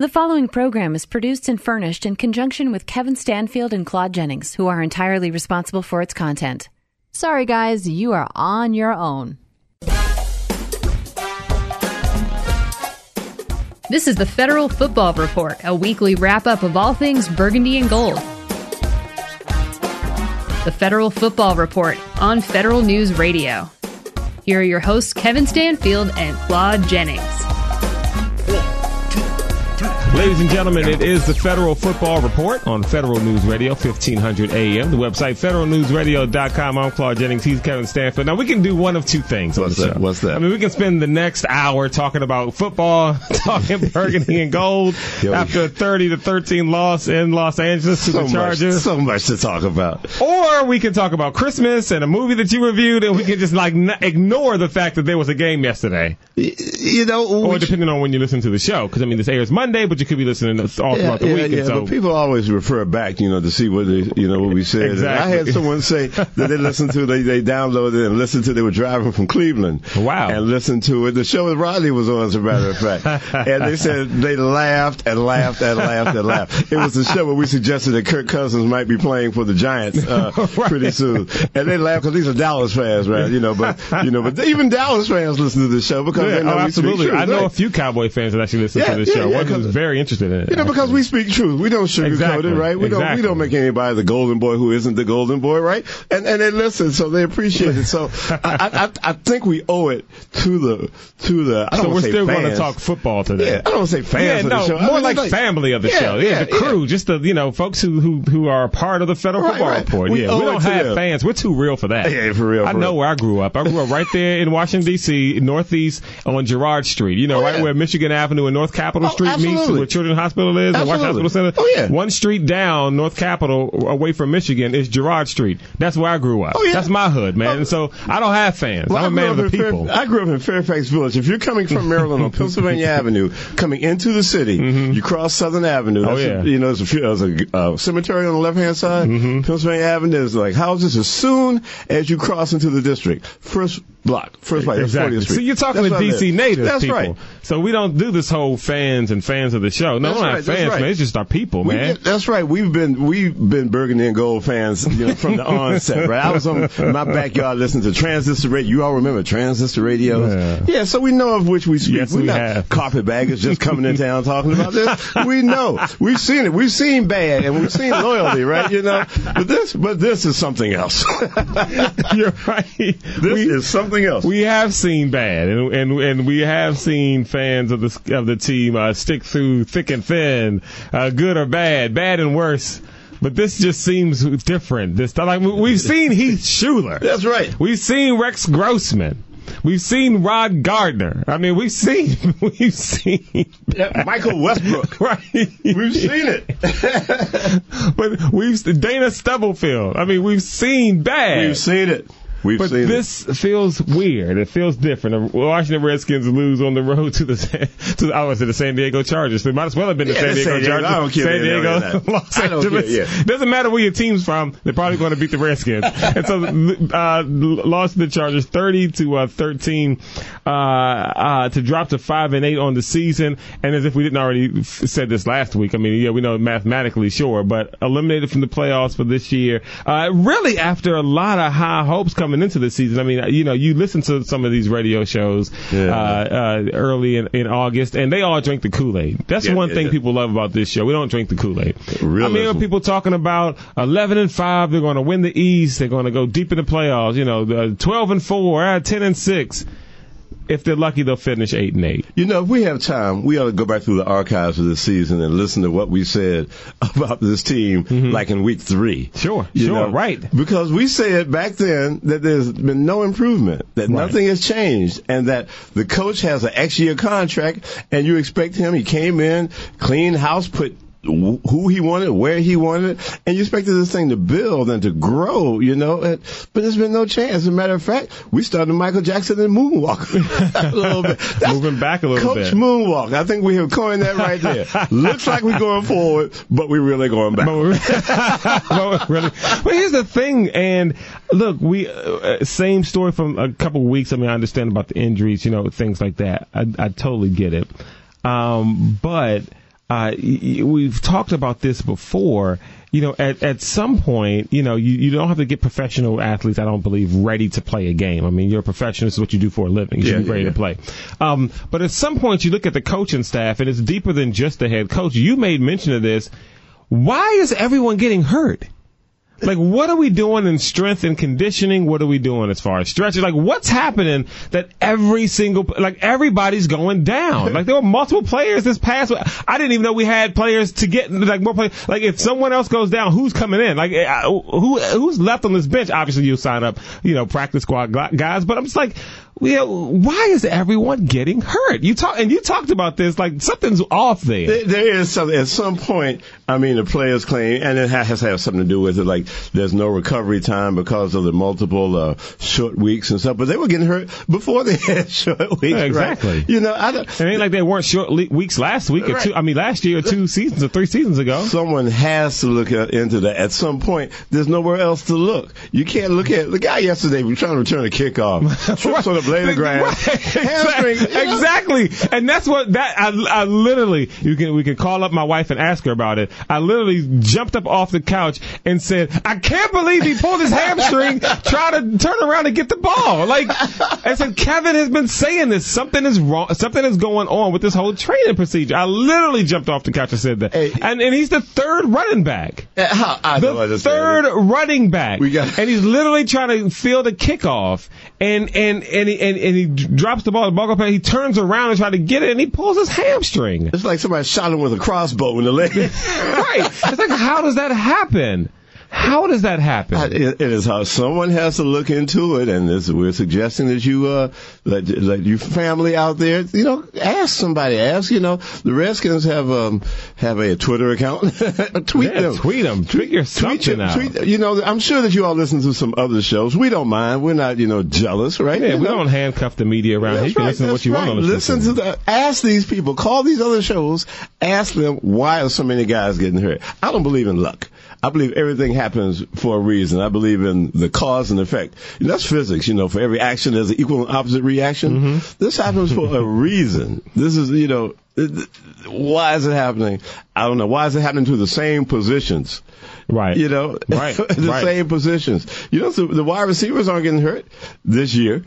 The following program is produced and furnished in conjunction with Kevin Stanfield and Claude Jennings, who are entirely responsible for its content. Sorry, guys, you are on your own. This is the Federal Football Report, a weekly wrap-up of all things burgundy and gold. The Federal Football Report on Federal News Radio. Here are your hosts, Kevin Stanfield and Claude Jennings. Ladies and gentlemen, it is the Federal Football Report on Federal News Radio, 1500 AM. The website, federalnewsradio.com. I'm Claude Jennings. He's Kevin Stanfield. Now, we can do one of two things on the show. What's that? I mean, we can spend the next hour talking about football, talking burgundy and gold, after a 30-13 loss in Los Angeles to the Chargers. So much to talk about. Or we can talk about Christmas and a movie that you reviewed, and we can just ignore the fact that there was a game yesterday. You know, or depending on when you listen to the show, because I mean, this airs Monday, but you could be listening all throughout the week. Yeah, but people always refer back, to see what what we said. Exactly. And I had someone say that they listened to, they downloaded and listened to. They were driving from Cleveland. Wow. And listened to it. The show with Rodney was on, as a matter of fact. And they said they laughed and laughed and laughed and laughed. It was the show where we suggested that Kirk Cousins might be playing for the Giants pretty soon. And they laughed because these are Dallas fans, right? But even Dallas fans listen to the show because they know absolutely. Truth, I know a few Cowboy fans that actually listen to the show. One who's very interested in it. Because we speak truth. We don't sugarcoat it, right? We don't make anybody the golden boy who isn't the golden boy, right? And they listen, so they appreciate it. So I think we owe it to the I don't so we're say still fans. going to talk football today. Yeah, I don't say fans of the show. More like family of the show. Yeah, the crew, just the folks who are a part of the Federal Football Report. We don't have fans. We're too real for that. Yeah, for real. I know where I grew up. I grew up right there in Washington D.C., Northeast on Girard Street. Right where Michigan Avenue and North Capitol Street meets, where Children's Hospital is, and Washington Hospital Center. Oh, yeah. One street down, North Capitol, away from Michigan, is Girard Street. That's where I grew up. Oh, yeah. That's my hood, man. And so I don't have fans. I'm a man of the people. I grew up in Fairfax Village. If you're coming from Maryland on Pennsylvania Avenue, coming into the city, you cross Southern Avenue. There's a cemetery on the left-hand side. Pennsylvania Avenue, there's like houses as soon as you cross into the district. First block. Exactly. 40th Street. So you're talking to D.C. natives, That's people. Right. So we don't do this whole fans of the show. No, we're not fans, man. It's just our people, man. That's right. We've been burgundy and gold fans from the onset, right? I was on my backyard listening to Transistor Radio. You all remember Transistor Radio? Yeah, so we know of which we speak. Yes, we're we not have. Carpetbaggers just coming in town talking about this. We know. We've seen it. We've seen bad and we've seen loyalty, right? But this is something else. You're right. This is something else. We have seen bad, and we have seen fans of the team stick through thick and thin, good or bad and worse. But this just seems different. We've seen Heath Schuler. That's right. We've seen Rex Grossman. We've seen Rod Gardner. I mean, we've seen Michael Westbrook. Right. We've seen it. But Dana Stubblefield. I mean, we've seen bad. We've seen it. But this feels weird. It feels different. The Washington Redskins lose on the road to the San Diego Chargers. They might as well have been the San Diego Chargers. I don't care. San Diego, Los Angeles. Doesn't matter where your team's from. They're probably going to beat the Redskins. And so lost to the Chargers 30-13 to drop to 5-8 on the season. And as if we didn't already said this last week. I mean, we know mathematically, sure, but eliminated from the playoffs for this year. Really after a lot of high hopes coming into the season. I mean, you listen to some of these radio shows early in August, and they all drink the Kool-Aid. That's one thing people love about this show. We don't drink the Kool-Aid. I mean, people talking about 11-5, they're going to win the East, they're going to go deep in the playoffs. 12-4, 10-6. If they're lucky, they'll finish 8-8. If we have time, we ought to go back through the archives of this season and listen to what we said about this team, like in week 3. Sure, right. Because we said back then that there's been no improvement, that nothing has changed, and that the coach has an X-year contract, and you expect him, he came in, clean house, put who he wanted, where he wanted, and you expected this thing to build and to grow, but there's been no chance. As a matter of fact, we started Michael Jackson and Moonwalk a little bit. Moving back a little bit. Coach Moonwalk. I think we have coined that right there. Looks like we're going forward, but we're really going back. Well, here's the thing, and look, we same story from a couple of weeks. I mean, I understand about the injuries, things like that. I totally get it. But we've talked about this before. At some point, you don't have to get professional athletes, I don't believe, ready to play a game. I mean, you're a professional. This is what you do for a living. You should be ready to play. But at some point, you look at the coaching staff, and it's deeper than just the head coach. You made mention of this. Why is everyone getting hurt? Like, what are we doing in strength and conditioning? What are we doing as far as stretching? Like, what's happening that everybody's going down? Like, there were multiple players this past week. I didn't even know we had players to get, more players. Like, if someone else goes down, who's coming in? Like, who's left on this bench? Obviously, you'll sign up, practice squad guys, but I'm just like, why is everyone getting hurt? You talked about this, like something's off there. There is something. At some point, the players claim, and it has to have something to do with it, like there's no recovery time because of the multiple short weeks and stuff. But they were getting hurt before they had short weeks. Yeah, exactly. Right? It ain't like they weren't short weeks last week or last year or 2 seasons or 3 seasons ago. Someone has to look into that. At some point, there's nowhere else to look. You can't look at the guy yesterday. Was trying to return a kickoff. Trips on the blade of grass. Exactly. And that's what I literally, we can call up my wife and ask her about it. I literally jumped up off the couch and said, I can't believe he pulled his hamstring trying to turn around and get the ball. Like, I said, Kevin has been saying this. Something is wrong. Something is going on with this whole training procedure. I literally jumped off the couch and said that. Hey, and he's the third running back. The third running back. And he's literally trying to field a kickoff. And he drops the ball. The ball goes, he turns around and tries to get it, and he pulls his hamstring. It's like somebody shot him with a crossbow in the leg. Right. It's like, how does that happen? How does that happen? It is how someone has to look into it, and we're suggesting that you, let you family out there, ask somebody. Ask, the Redskins have a Twitter account. Tweet them. Tweet them. Tweet your something out. I'm sure that you all listen to some other shows. We don't mind. We're not, jealous, right? Yeah, we don't handcuff the media around here. You can listen to what you want on the listen. Ask these people. Call these other shows. Ask them, why are so many guys getting hurt? I don't believe in luck. I believe everything happens for a reason. I believe in the cause and effect. That's physics, for every action there's an equal and opposite reaction. Mm-hmm. This happens for a reason. This is, why is it happening? I don't know. Why is it happening to the same positions? Right. Right. Same positions. So the wide receivers aren't getting hurt this year.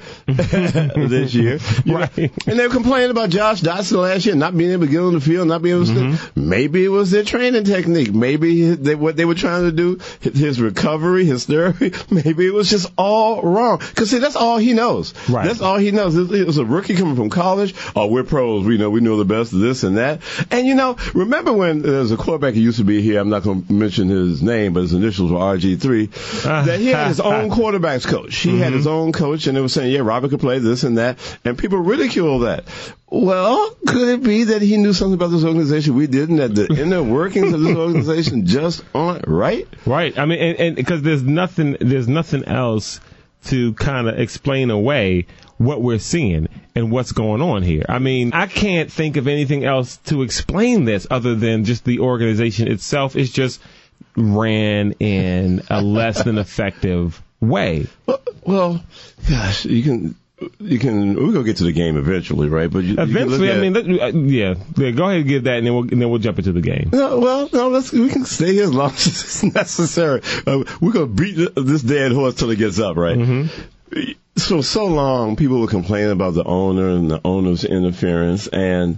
Right. And they were complaining about Josh Dotson last year, not being able to get on the field, not being able to Maybe it was their training technique. Maybe what they were trying to do, his recovery, his therapy, maybe it was just all wrong. Because, see, that's all he knows. Right. That's all he knows. It was a rookie coming from college. Oh, we're pros. We know the best of this and that. And, remember when there was a quarterback who used to be here, I'm not going to mention his name, but his initials were RG3, that he had his own quarterbacks coach. He had his own coach, and they were saying, yeah, Robert could play this and that, and people ridiculed that. Well, could it be that he knew something about this organization we didn't, that the inner workings of this organization just aren't right? Right. I mean, and because there's nothing else to kind of explain away what we're seeing and what's going on here. I mean, I can't think of anything else to explain this other than just the organization itself is just ran in a less than effective way. Well, gosh, we're going to get to the game eventually, right? But eventually, go ahead and give that, and then we'll jump into the game. No, we can stay here as long as it's necessary. We're going to beat this dead horse till it gets up, right? Mm-hmm. So long, people were complaining about the owner and the owner's interference, and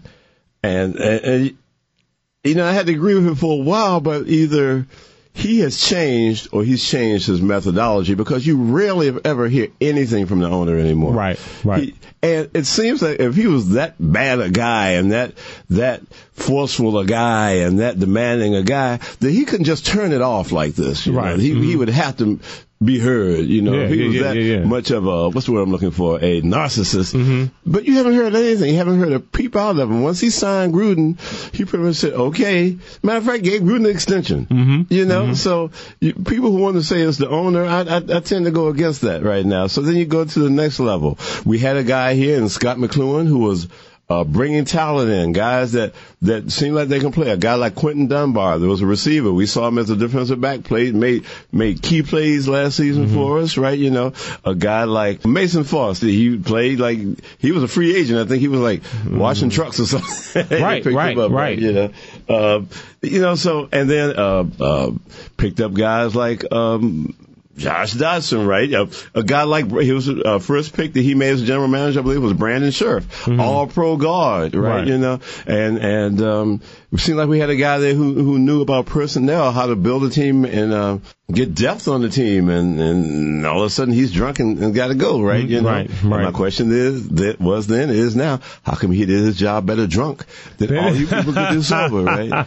I had to agree with him for a while, but either he has changed or he's changed his methodology, because you rarely ever hear anything from the owner anymore. Right. And it seems like if he was that bad a guy and that forceful a guy and that demanding a guy, that he couldn't just turn it off like this. Right. He would have to be heard, if he was that much of a, what's the word I'm looking for, a narcissist. Mm-hmm. But you haven't heard anything. You haven't heard a peep out of him. Once he signed Gruden, he pretty much said, okay. Matter of fact, gave Gruden an extension. Mm-hmm. So people who want to say it's the owner, I tend to go against that right now. So then you go to the next level. We had a guy here in Scott McLuhan who was bringing talent in, guys that seem like they can play. A guy like Quentin Dunbar, there was a receiver. We saw him as a defensive back, made key plays last season for us, right? You know, a guy like Mason Foster, he played like he was a free agent. I think he was like washing trucks or something. Right. You know, so, and then picked up guys like Josh Dodson, right? A guy like, he was first pick that he made as general manager, I believe, was Brandon Scherf, all-pro guard, right? You know, and it seemed like we had a guy there who knew about personnel, how to build a team and get depth on the team, and all of a sudden he's drunk and got to go, right? You know? Right. My question is now, how come he did his job better drunk than all you people could do sober, right?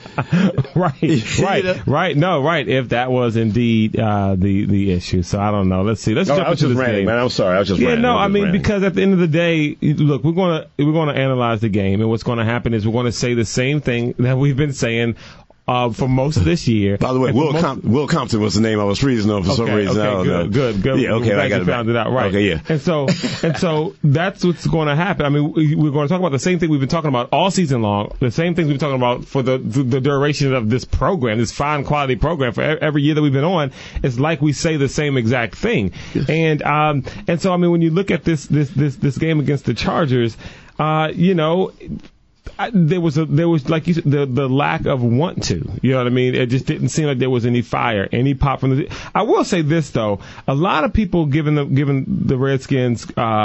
Right. No, right. If that was indeed the issue, so I don't know. Let's see. Let's jump into this game. Man, I'm sorry. I was just ranting. No, I mean, because at the end of the day, look, we're gonna analyze the game, and what's going to happen is we're going to say the same thing that we've been saying for most of this year. By the way, Will Compton was the name I was freezing on for some reason. Good. Yeah, okay, I got it. Found it out right. Okay, yeah. And so that's what's going to happen. I mean, we're going to talk about the same thing we've been talking about all season long. The same things we've been talking about for the duration of this program, this fine quality program for every year that we've been on. It's like we say the same exact thing. Yes. And so I mean, when you look at this game against the Chargers, you know, there was like you said, the lack of want to, you know what I mean? It just didn't seem like there was any fire, any pop from the. I will say this though, a lot of people giving the Redskins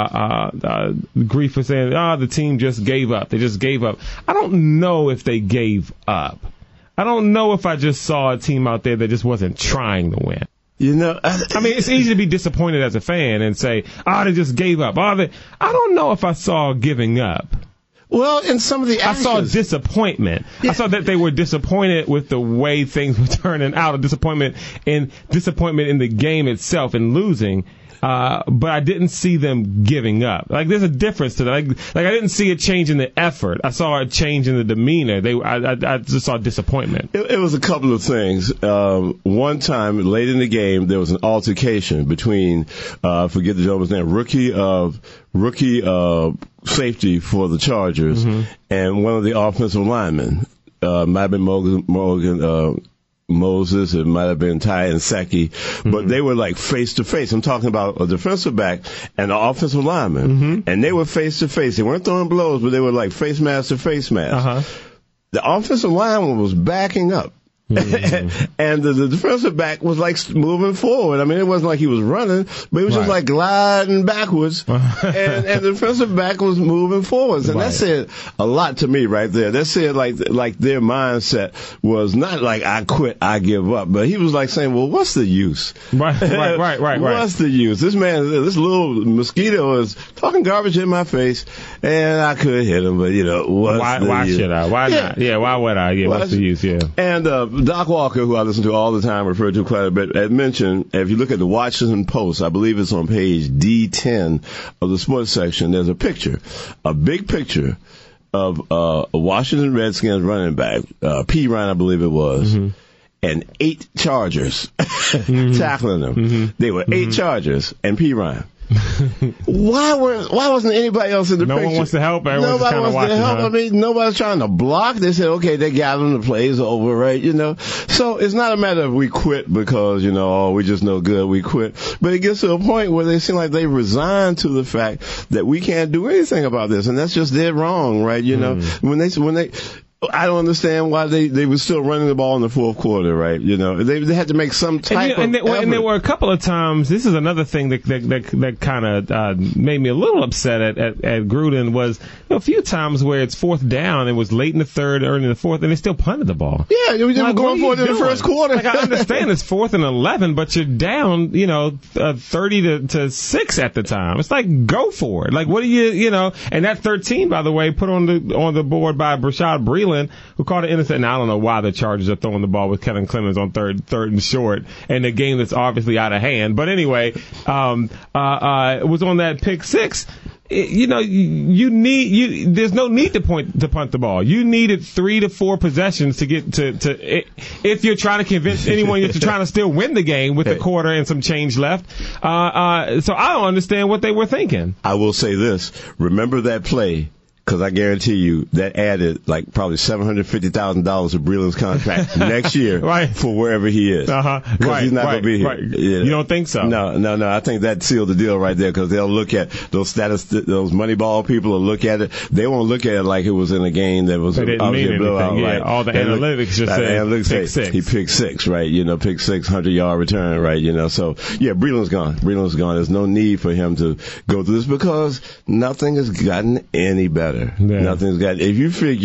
grief for saying, the team just gave up. They just gave up. I don't know if they gave up. I don't know if I just saw a team out there that just wasn't trying to win. You know, I mean, it's easy to be disappointed as a fan and say, they just gave up. I don't know if I saw giving up. Well, in some of the actions, I saw disappointment. Yeah. I saw that they were disappointed with the way things were turning out, disappointment in the game itself and losing. But I didn't see them giving up. Like, there's a difference to that. Like I didn't see a change in the effort. I saw a change in the demeanor. I just saw disappointment. It was a couple of things. One time, late in the game, there was an altercation between, forget the gentleman's name, rookie safety for the Chargers and one of the offensive linemen. Might have been Morgan Moses, it might have been Ty and Seki, but they were like face to face. I'm talking about a defensive back and an offensive lineman, and they were face to face. They weren't throwing blows, but they were like face mask to face mask. The offensive lineman was backing up. And the defensive back was like moving forward. I mean, it wasn't like he was running, but he was just like gliding backwards. and the defensive back was moving forwards. And that said a lot to me right there. That said like their mindset was not like, I quit, I give up. But he was like saying, well, what's the use? Right. What's the use? This little mosquito is talking garbage in my face, and I could hit him, but, you know, why should I? Why not? Yeah, why would I? Yeah, what's the use? Yeah. And, Doc Walker, who I listen to all the time, referred to quite a bit, had mentioned, if you look at the Washington Post, I believe it's on page D10 of the sports section, there's a big picture of a Washington Redskins running back, P. Ryan, I believe it was, and 8 Chargers tackling them. They were 8 Chargers and P. Ryan. Why wasn't anybody else in the picture? No one wants to help. Nobody wants to help. I mean, nobody's trying to block. They said, okay, they got them, the play's over, right? You know, so it's not a matter of we quit because, you know, we just no good, we quit. But it gets to a point where they seem like they resigned to the fact that we can't do anything about this, and that's just dead wrong, right? You know, when they I don't understand why they were still running the ball in the fourth quarter, right? You know, they had to make some type of effort. And there were a couple of times, this is another thing that kind of made me a little upset at Gruden was, you know, a few times where it's fourth down, it was late in the third, early in the fourth, and they still punted the ball. Yeah, they were going for it in the first quarter. Like, I understand it's 4th and 11, but you're down, you know, 30 to 6 at the time. It's like, go for it. Like, what do you know, and that 13, by the way, put on the board by Brashad Breeland, who caught an interception. And I don't know why the Chargers are throwing the ball with Kevin Clemens on third and short, and a game that's obviously out of hand. But anyway, it was on that pick 6. You know, there's no need to punt the ball. You needed 3 to 4 possessions to get to if you're trying to convince anyone that you're trying to still win the game with a quarter and some change left. So I don't understand what they were thinking. I will say this. Remember that play because I guarantee you that added like probably $750,000 to Breland's contract next year for wherever he is. Because he's not going to be here. You don't think so? No. I think that sealed the deal right there, because they'll look at those those Moneyball people will look at it. They won't look at it like it was in a game that was obviously a blowout. Yeah, all the analytics just said pick six. He picked six, right? Pick six, 100-yard return, right? So yeah, Breland's gone. There's no need for him to go through this, because nothing has gotten any better. Yeah. Nothing's gotten. If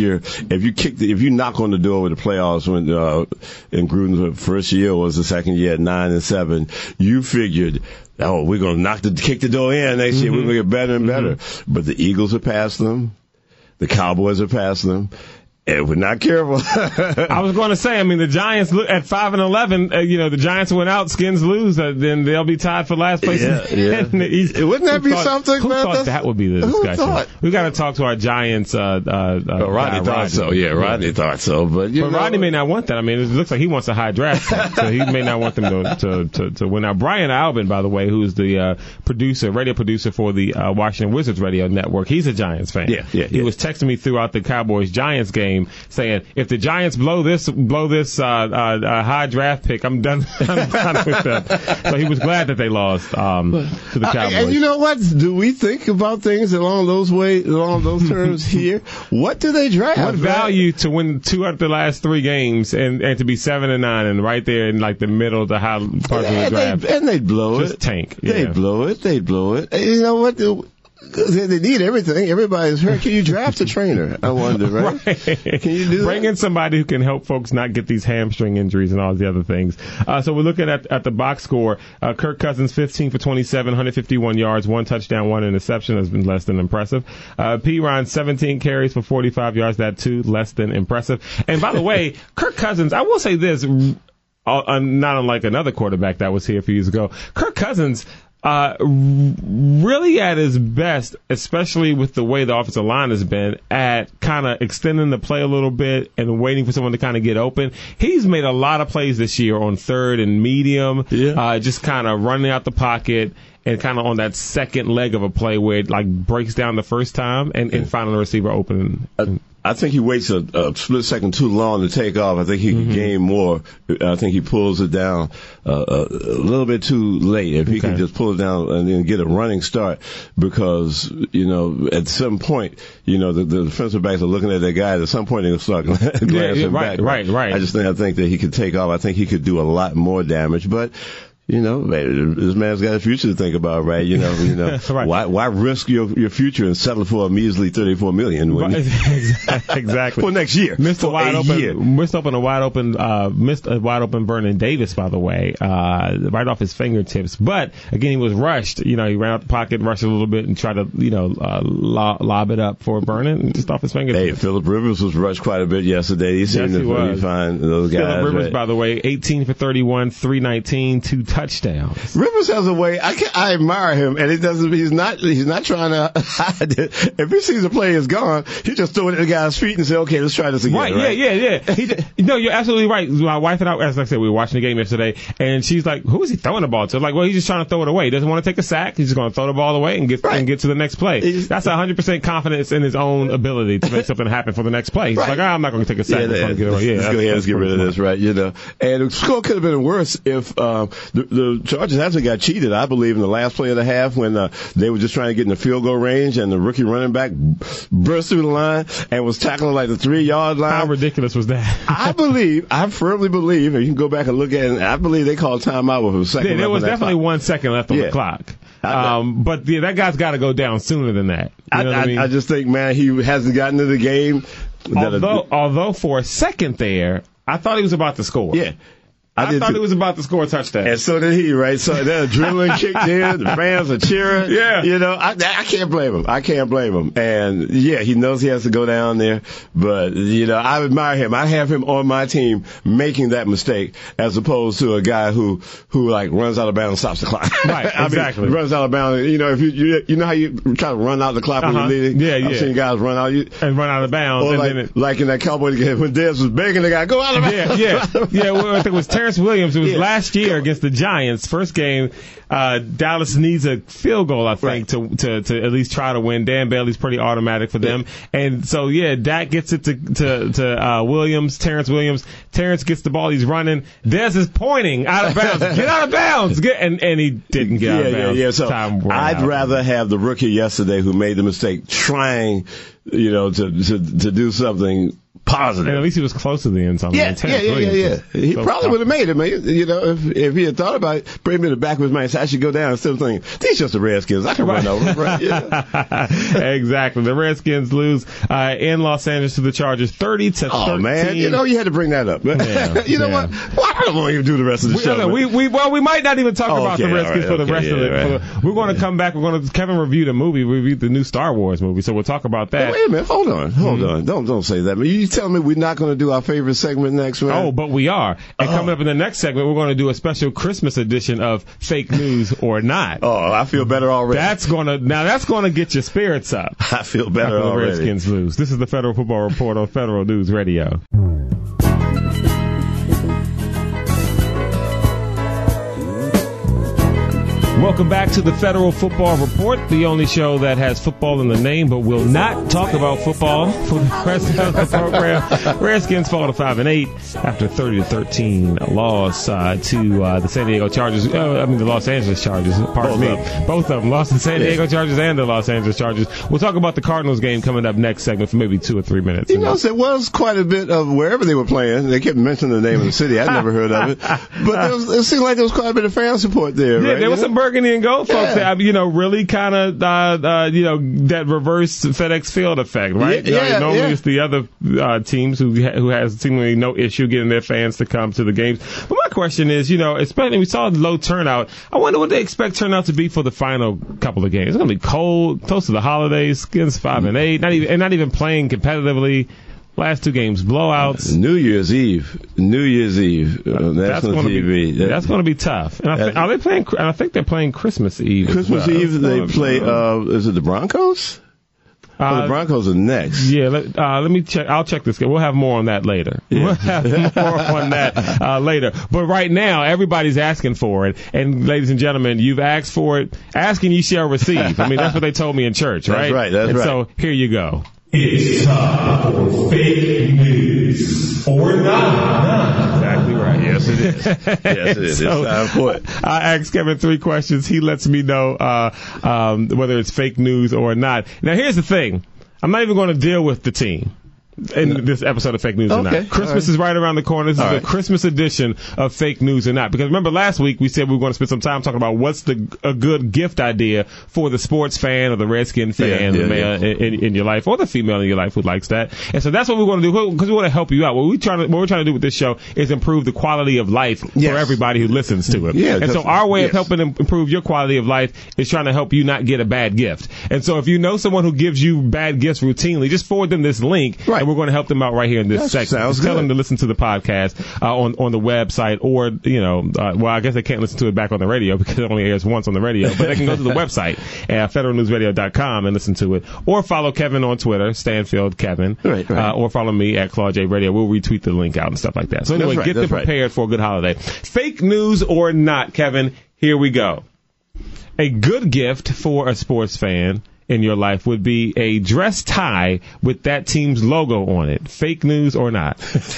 you knock on the door with the playoffs when in Gruden's first year was the second year at 9-7, you figured, oh, we're going to kick the door in next year. We're going to get better and better. But the Eagles are past them. The Cowboys are past them. If we're not careful. I was going to say, the Giants at 5-11, the Giants went out, Skins lose, then they'll be tied for last place in the East. Wouldn't that be something? Who thought that would be the discussion? We got to talk to our Giants. Rodney thought so. Yeah, Rodney thought so. But Rodney may not want that. It looks like he wants a high draft pick, so he may not want them to win. Now, Brian Albin, by the way, who's the radio producer for the Washington Wizards radio network, he's a Giants fan. He was texting me throughout the Cowboys-Giants game, saying, if the Giants blow this high draft pick, I'm done with them. So he was glad that they lost to the Cowboys. And you know what? Do we think about things along those terms here? What do they draft? What value to win 2 out of the last 3 games and to be 7-9 and right there in like the middle of the high part of the draft? And they'd blow it. Just tank. They'd blow it. You know what? They need everything. Everybody's hurt. Can you draft a trainer? I wonder, right? Can you do Bring in somebody who can help folks not get these hamstring injuries and all the other things. So we're looking at the box score. Kirk Cousins, 15 for 27, 151 yards, 1 touchdown, 1 interception. Has been less than impressive. Perine, 17 carries for 45 yards. That too, less than impressive. And by the way, Kirk Cousins, I will say this, not unlike another quarterback that was here a few years ago, Kirk Cousins, really at his best, especially with the way the offensive line has been, at kind of extending the play a little bit and waiting for someone to kind of get open. He's made a lot of plays this year on third and medium, just kind of running out the pocket and kind of on that second leg of a play where it like breaks down the first time and finding the receiver open. I think he waits a split second too long to take off. I think he can gain more. I think he pulls it down a little bit too late. If he can just pull it down and then get a running start, because, at some point, the defensive backs are looking at that guy. At some point, they're going to start glancing back. Right. I think that he could take off. I think he could do a lot more damage, but this man's got a future to think about, right? Right. Why risk your future and settle for a measly $34 million? Exactly. For next year. Missed a wide open Vernon Davis, by the way, right off his fingertips. But again, he was rushed. He ran out the pocket, rushed a little bit, and tried to, lob it up for Vernon just off his fingertips. Hey, Phillip Rivers was rushed quite a bit yesterday. He seemed to be fine. Those guys. Phillip Rivers, by the way, 18 for 31, 319, 2 touchdowns. Rivers has a way. I admire him, and he's not trying to hide it. If he sees a play is gone, he just throw it at the guy's feet and say, "Okay, let's try this again." Right? Yeah. You're absolutely right. My wife and I, as I said, we were watching the game yesterday, and she's like, "Who is he throwing the ball to?" I'm like, well, he's just trying to throw it away. He doesn't want to take a sack. He's just going to throw the ball away and get to the next play. That's 100% confidence in his own ability to make something happen for the next play. He's like, I'm not going to take a sack. Let's go ahead and get rid of this, right? And the score could have been worse if the Chargers actually got cheated, I believe, in the last play of the half when they were just trying to get in the field goal range, and the rookie running back burst through the line and was tackling like the 3-yard line. How ridiculous was that? I firmly believe, and you can go back and look at it, I believe they called timeout with a second. There was definitely 1 second left on the clock. But that guy's got to go down sooner than that. I just think, man, he hasn't gotten to the game. Although for a second there, I thought he was about to score. Yeah. I thought he was about to score a touchdown. And so did he, right? So the adrenaline kicked in. The fans are cheering. Yeah. I can't blame him. And he knows he has to go down there. But, I admire him. I have him on my team making that mistake as opposed to a guy who like runs out of bounds and stops the clock. Right. Exactly. Runs out of bounds. If you know how you try to run out the clock when you're leading? Yeah. I've seen guys run out. And run out of bounds. Or like in that Cowboy game when Dez was begging the guy, go out of bounds. Yeah. Well, I think it was Terrence Terrence Williams. It was last year against the Giants. First game, Dallas needs a field goal, I think, to at least try to win. Dan Bailey's pretty automatic for them. And so, Dak gets it to Williams, Terrence Williams. Terrence gets the ball. He's running. Dez is pointing out of bounds. Get out of bounds. And he didn't get out of bounds. Yeah. So I'd rather have the rookie yesterday who made the mistake trying, to do something positive. And at least he was close to the end zone. Yeah. He probably would have made it, man. If he had thought about it, put him in the back of his mind, I should go down instead of thinking, these just the Redskins. I can run over. Right? Yeah. Exactly. The Redskins lose in Los Angeles to the Chargers 30-13. Oh, man. You had to bring that up. Yeah, you know what? Well, I don't want you to do the rest of the show. We might not even talk about the Redskins for the rest of it. Right. We're going to come back. Kevin reviewed a movie. We reviewed the new Star Wars movie, so we'll talk about that. Wait a minute. Hold on. Don't say that. You telling me we're not going to do our favorite segment next, man? Oh, but we are. And coming up in the next segment, we're going to do a special Christmas edition of Fake News or Not. Oh, I feel better already. That's going to get your spirits up. I feel better after already. The Redskins lose. This is the Federal Football Report on Federal News Radio. Welcome back to the Federal Football Report, the only show that has football in the name but will not talk about football for the rest of the program. Redskins fall to 5-8 after 30-13 loss to the San Diego Chargers. The Los Angeles Chargers. Pardon me. Both of them lost to the San Diego Chargers and the Los Angeles Chargers. We'll talk about the Cardinals game coming up next segment for maybe 2 or 3 minutes. There was quite a bit of wherever they were playing. They kept mentioning the name of the city. I'd never heard of it. But it seemed like there was quite a bit of fan support there. Yeah, right? There was some burgundy and gold folks that, really kind of, that reverse FedEx Field effect, right? Normally it's the other teams who has seemingly no issue getting their fans to come to the games. But my question is, especially we saw low turnout. I wonder what they expect turnout to be for the final couple of games. It's going to be cold, close to the holidays, Skins 5-8, not even playing competitively. Last 2 games, blowouts. New Year's Eve. National TV. That's going to be tough. And are they playing? I think they're playing Christmas Eve. Christmas Eve, they play. Is it the Broncos? The Broncos are next. Yeah, let me check. I'll check this game. We'll have more on that later. Yeah. We'll have more on that later. But right now, everybody's asking for it. And ladies and gentlemen, you've asked for it. Asking you shall receive. That's what they told me in church, right? That's right. So here you go. It's time for Fake News or Not. Exactly right. Yes, it is. Yes, it is. So, it's time for it. I asked Kevin 3 questions. He lets me know whether it's fake news or not. Now, here's the thing. I'm not even going to deal with the team in this episode of Fake News or Not. Christmas is right around the corner. This is the Christmas edition of Fake News or Not. Because remember last week we said we were going to spend some time talking about what's a good gift idea for the sports fan or the Redskin fan, the male in your life, or the female in your life who likes that. And so that's what we want to do, because we want to help you out. What we're trying to do with this show is improve the quality of life for everybody who listens to it. And so our way of helping improve your quality of life is trying to help you not get a bad gift. And so if you know someone who gives you bad gifts routinely, just forward them this link, and we're going to help them out right here in this segment. Just tell them to listen to the podcast on the website, or I guess they can't listen to it back on the radio because it only airs once on the radio, but they can go to the website at federalnewsradio.com and listen to it, or follow Kevin on Twitter, Stanfield Kevin, or follow me at Claude J Radio. We'll retweet the link out and stuff like that. So anyway, get them prepared for a good holiday. Fake news or not, Kevin, here we go. A good gift for a sports fan in your life would be a dress tie with that team's logo on it. Fake news or not?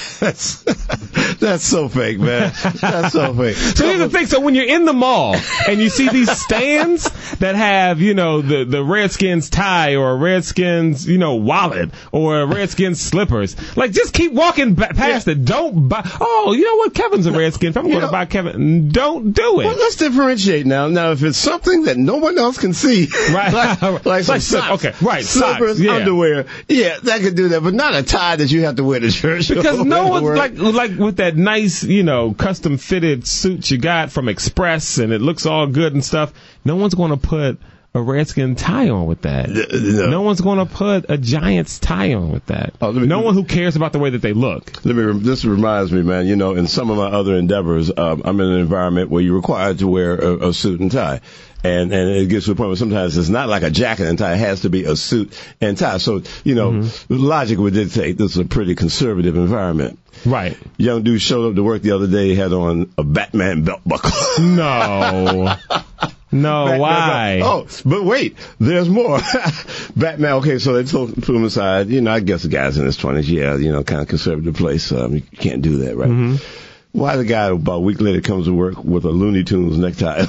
That's so fake, man. That's so fake. So here's the thing. So when you're in the mall and you see these stands that have, the Redskins tie or a Redskins, wallet or a Redskins slippers, just keep walking past it. Don't buy. Oh, you know what? Kevin's a Redskin. If I'm going to buy Kevin, don't do it. Well, let's differentiate now. Now, if it's something that no one else can see, like socks, slippers, underwear, that could do that, but not a tie that you have to wear to church. Because no one's like with that nice, custom fitted suit you got from Express and it looks all good and stuff. No one's going to put a Redskin tie on with that. No one's going to put a Giants tie on with that. No one who cares about the way that they look. This reminds me, man, in some of my other endeavors, I'm in an environment where you're required to wear a suit and tie. And it gets to the point where sometimes it's not like a jacket and tie. It has to be a suit and tie. So, logic would dictate this is a pretty conservative environment. Right. Young dude showed up to work the other day. He had on a Batman belt buckle. No. No, why? Oh, but wait, there's more. Batman, okay, so they put him aside. I guess the guy's in his 20s. Yeah, kind of conservative place. You can't do that, right? Mm-hmm. Why the guy about a week later comes to work with a Looney Tunes necktie?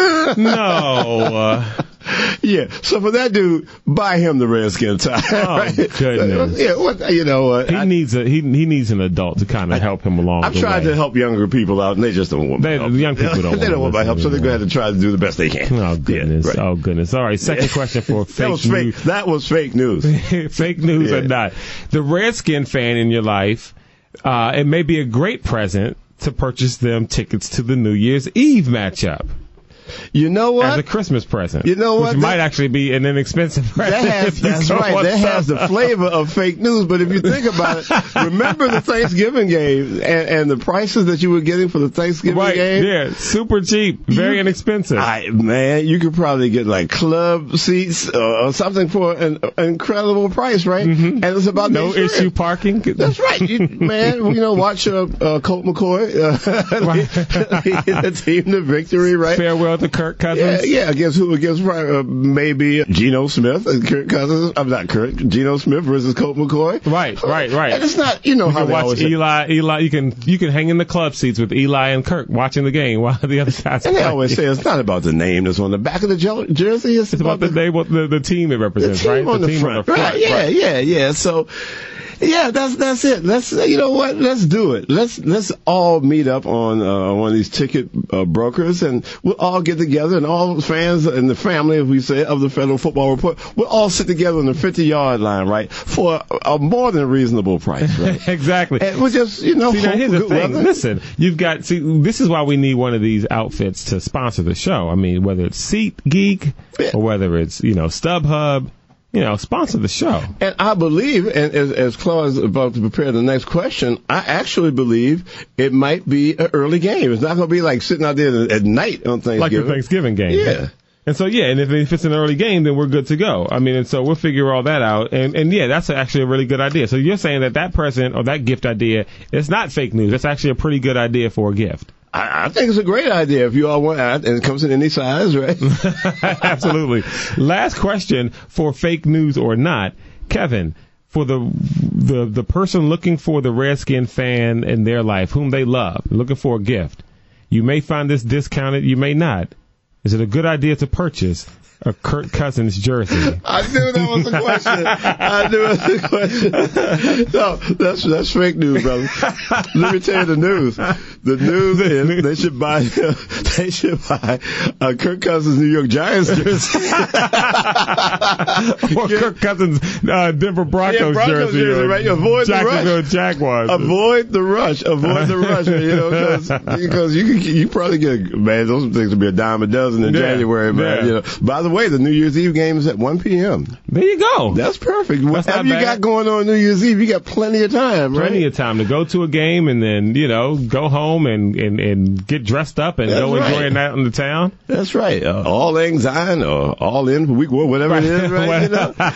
No. Yeah, so for that dude, buy him the Redskin tie. Oh, right? Goodness. Yeah, what? He needs an adult to kind of help him along. I've tried to help younger people out, and they just don't want my help. Young people don't. They don't want my help, so they're going to have to try to do the best they can. Oh goodness! Yeah, right. Oh goodness! All right, second question for fake news. That was fake news. Fake news or not? The Redskin fan in your life, it may be a great present to purchase them tickets to the New Year's Eve matchup. You know what? As a Christmas present. You know what? Which might actually be an inexpensive present. That's right. That has the flavor of fake news. But if you think about it, remember the Thanksgiving game and the prices that you were getting for the Thanksgiving game? Yeah, super cheap, very inexpensive. Man, you could probably get like club seats or something for an incredible price, right? Mm-hmm. And it's about no issue parking. That's right. Watch Colt McCoy lead the team to victory, right? Farewell to Kirk Cousins. Yeah. Against who? Against maybe Geno Smith. Kirk Cousins. I'm not Kirk. Geno Smith versus Colt McCoy. Right. And it's not. You know, you how can they watch always Eli. You can hang in the club seats with Eli and Kirk watching the game while the other guys. And they always say it's not about the name that's on the back of the jersey. It's about the name, the team it represents, the team right? On the team front. On the front. Right. Yeah. So. Yeah, that's it. You know what? Let's do it. Let's all meet up on one of these ticket brokers, and we'll all get together, and all fans and the family, if we say, of the Federal Football Report, we'll all sit together on the 50-yard line, right, for a more than reasonable price, right? Exactly. And we'll just, see, now here's the thing. Weather. Listen, this is why we need one of these outfits to sponsor the show. I mean, whether it's SeatGeek or whether it's StubHub. Sponsor the show. And I believe, and as Claude is about to prepare the next question, I actually believe it might be an early game. It's not going to be like sitting out there at night on Thanksgiving. Like the Thanksgiving game. Yeah. And so, and if it's an early game, then we're good to go. I mean, and so we'll figure all that out. And that's actually a really good idea. So you're saying that present or that gift idea, it's not fake news. It's actually a pretty good idea for a gift. I think it's a great idea if you all want, and it comes in any size, right? Absolutely. Last question for fake news or not, Kevin. For the person looking for the Redskin fan in their life, whom they love, looking for a gift, you may find this discounted, you may not. Is it a good idea to purchase a Kirk Cousins jersey? I knew that was the question. No, that's fake news, brother. Let me tell you the news. The news is they should buy a Kirk Cousins New York Giants jersey. Or Kirk Cousins Denver Broncos jersey, right? Avoid Jacksonville the rush. Jaguars. Avoid the rush, because you probably get, man, those things will be a dime a dozen in January, man. Yeah. By the way, the New Year's Eve game is at 1 p.m. There you go. That's perfect. Whatever you got going on New Year's Eve, you got plenty of time, right? Plenty of time to go to a game and then, go home and get dressed up and go enjoy a night in the town. That's right. All in Zion or all in for week one, whatever it is, right?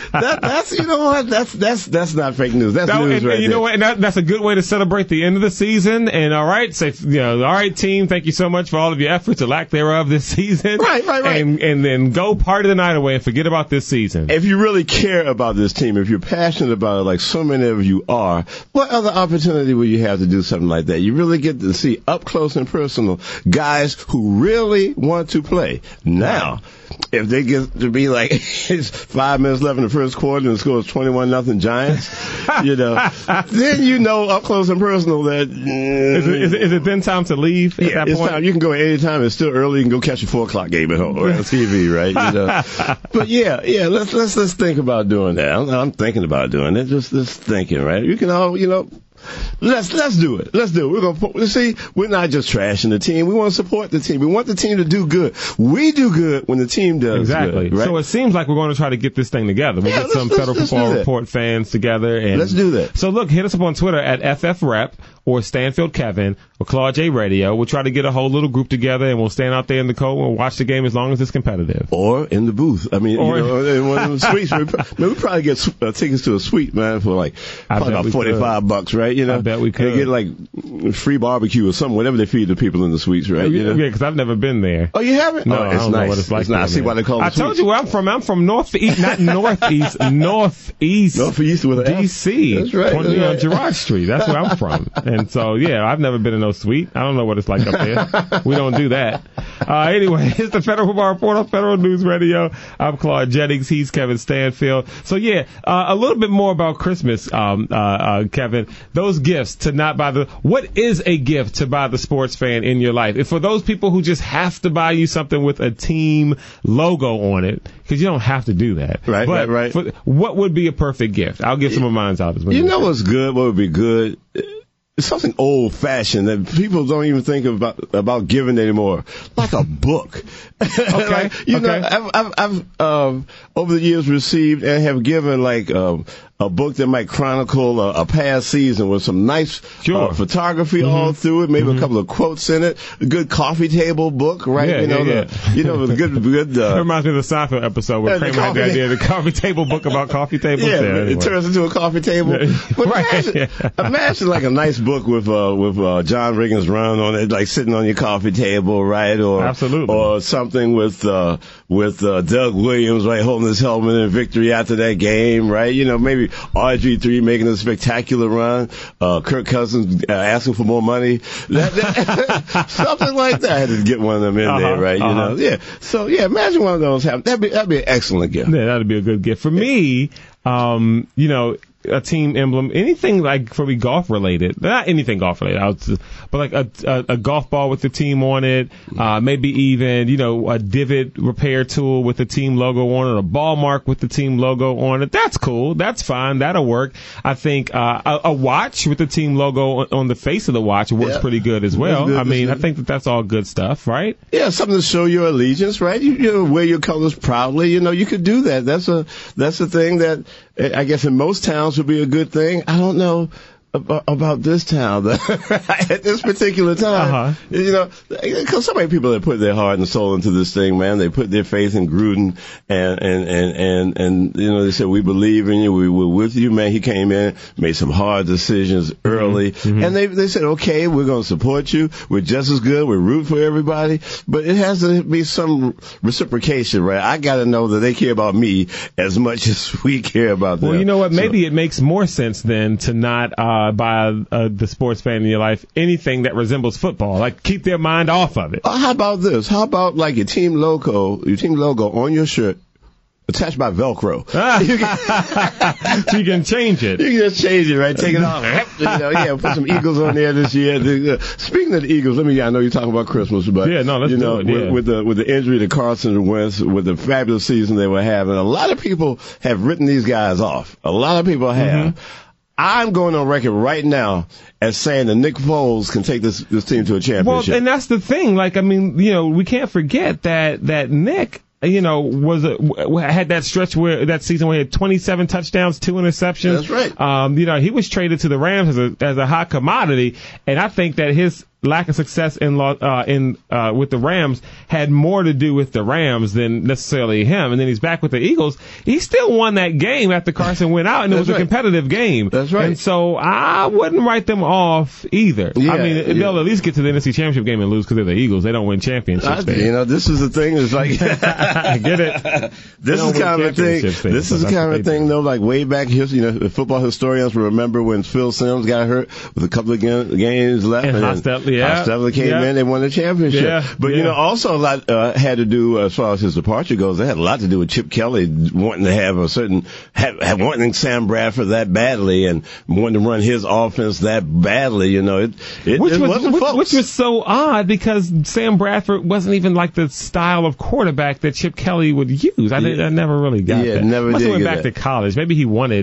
That's not fake news. That's news right there. You know what? And that's a good way to celebrate the end of the season. And all right, say, all right, team, thank you so much for all of your efforts or lack thereof this season. Right. And then go party the night away and forget about this season. If you really care about this team, if you're passionate about it like so many of you are, what other opportunity will you have to do something like that? You really get to see up close and personal guys who really want to play. Now, if they get to be like, it's 5 minutes left in the first quarter and the score is 21-0 Giants, then up close and personal that... Is it then time to leave at that point? Time. You can go at any time. It's still early. You can go catch a 4 o'clock game at home or on TV, right? But let's think about doing that. I'm thinking about doing it. Just thinking, right? You can all, Let's do it. We're not just trashing the team. We want to support the team. We want the team to do good. We do good when the team does exactly. good. Right? So it seems like we're going to try to get this thing together. We'll get some Federal Football Report fans together. And let's do that. So look, hit us up on Twitter at FFRep or Stanfield Kevin or Claude J Radio. We'll try to get a whole little group together, and we'll stand out there in the cold and watch the game as long as it's competitive. Or in the booth. I mean, in one of the suites. We probably get tickets to a suite, man, for like probably about $45, right? You know, I bet we could. They get like free barbecue or something, whatever they feed the people in the suites, right? Yeah, because I've never been there. Oh, you haven't? No, it's I don't nice. know what it's like. I see why they call it. I told you where I'm from. I'm from northeast, not northeast, northeast. Northeast with an DC. That's right. On Girard Street. That's where I'm from. And so, yeah, I've never been in no suite. I don't know what it's like up there. We don't do that. Anyway, it's the Federal Football Report on Federal News Radio. I'm Claude Jennings. He's Kevin Stanfield. So, yeah, a little bit more about Christmas, Kevin. Those gifts to not buy what is a gift to buy the sports fan in your life? If for those people who just have to buy you something with a team logo on it, because you don't have to do that. Right, but right. What would be a perfect gift? I'll give some of mine out. You know what's good? What would be good? It's something old-fashioned that people don't even think about giving anymore, like a book. Okay. Know, I've over the years received and have given like a book that might chronicle a past season with some nice photography all through it, maybe a couple of quotes in it, a good coffee table book, right? The good. It reminds me of the Seinfeld episode where Kramer had the idea of the coffee table book about coffee tables. Yeah, anyway. It turns into a coffee table. But imagine like a nice book with John Riggins' run on it, like sitting on your coffee table, right? Or absolutely. Or something with Doug Williams, right, holding his helmet in victory after that game, right? You know, maybe RG3 making a spectacular run, Kirk Cousins asking for more money, something like that. I had to get one of them in there, right? You know, yeah. So yeah, imagine one of those happen. That'd be an excellent gift. Yeah, that'd be a good gift for me. You know, a team emblem, anything like for me golf related, not anything golf related, but like a golf ball with the team on it, maybe even, you know, a divot repair tool with the team logo on it, a ball mark with the team logo on it. That's cool. That's fine. That'll work. I think, a watch with the team logo on the face of the watch works pretty good as well. I mean, I think that's all good stuff, right? Yeah, something to show your allegiance, right? You wear your colors proudly. You know, you could do that. That's a thing that I guess in most towns would be a good thing. I don't know about this town at this particular time. You know, because so many people that put their heart and soul into this thing, man. They put their faith in Gruden, and you know, they said, we believe in you, we're with you, man. He came in, made some hard decisions early, and they said, okay, we're going to support you. We're just as good. We're root for everybody, but it has to be some reciprocation, right? I got to know that they care about me as much as we care about them. Well, you know what? Maybe it makes more sense then to not by the sports fan in your life anything that resembles football. Like, keep their mind off of it. How about this? How about like your team logo on your shirt attached by Velcro? So you can change it. You can just change it, right? Take it off. You know, put some Eagles on there this year. Speaking of the Eagles, I know you're talking about Christmas, but let's do it. Yeah. With the injury to Carson Wentz, with the fabulous season they were having, a lot of people have written these guys off. A lot of people have. I'm going on record right now as saying that Nick Foles can take this team to a championship. Well, and that's the thing. Like, I mean, you know, we can't forget that Nick, you know, had that stretch that season where he had 27 touchdowns, 2 interceptions. That's right. You know, he was traded to the Rams as a hot commodity, and I think that his lack of success with the Rams had more to do with the Rams than necessarily him. And then he's back with the Eagles. He still won that game after Carson went out, and it was a competitive game. That's right. And so I wouldn't write them off either. Yeah, I mean, they'll at least get to the NFC Championship game and lose because they're the Eagles. They don't win championships. You know, this is the thing. It's like I get it. This is kind of thing. This is the kind of thing, though. Like way back here, you know, football historians will remember when Phil Simms got hurt with a couple of games left, and Hostetler came in, they won the championship. But you know, also a lot had to do, as far as his departure goes, they had a lot to do with Chip Kelly wanting to have wanting Sam Bradford that badly and wanting to run his offense that badly. You know, which was so odd because Sam Bradford wasn't even like the style of quarterback that Chip Kelly would use. I never really got that. Never Must did. Have went back to college. Maybe he wanted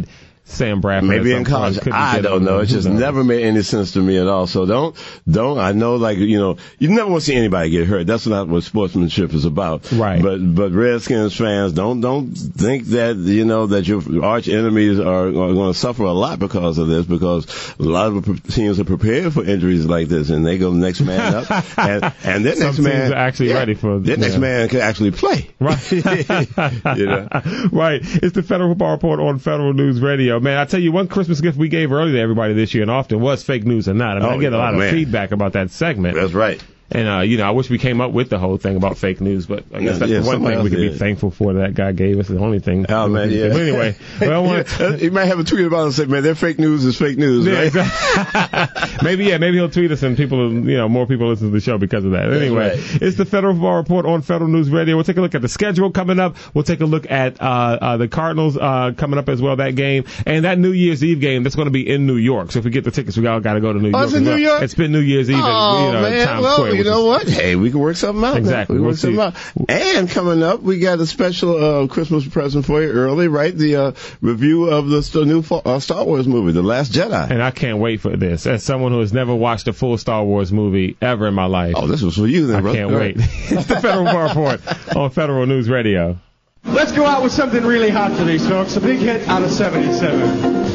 Sam Bradford. Maybe in college. I don't know. It just never made any sense to me at all. So don't, I know, like, you never want to see anybody get hurt. That's not what sportsmanship is about. Right. But Redskins fans, don't think that, that your arch enemies are going to suffer a lot because of this, because a lot of teams are prepared for injuries like this, and they go next man up, and their next man are actually ready for their next man can actually play. Right. Right. It's the Federal Football Report on Federal News Radio. Man, I tell you, one Christmas gift we gave early to everybody this year, and often was fake news or not. I get a lot of feedback about that segment. That's right. And, I wish we came up with the whole thing about fake news, but I guess that's the one thing we can be thankful for that guy gave us. The only thing. Oh, man, yeah. But anyway, he might have a tweet about it and say, man, their fake news is fake news, right? Exactly. maybe he'll tweet us and people, more people listen to the show because of that. Anyway, It's the Federal Football Report on Federal News Radio. We'll take a look at the schedule coming up. We'll take a look at, the Cardinals, coming up as well, that game. And that New Year's Eve game, that's going to be in New York. So if we get the tickets, we all got to go to New York. It's in New York? It's been New Year's Eve in Times Square. You know what? Hey, we can work something out. Exactly. We'll see. And coming up, we got a special Christmas present for you early, right? The review of the new Star Wars movie, The Last Jedi. And I can't wait for this. As someone who has never watched a full Star Wars movie ever in my life. Oh, this was for you then, brother. I can't wait. It's the Federal Report on Federal News Radio. Let's go out with something really hot for these folks. A big hit out of 77.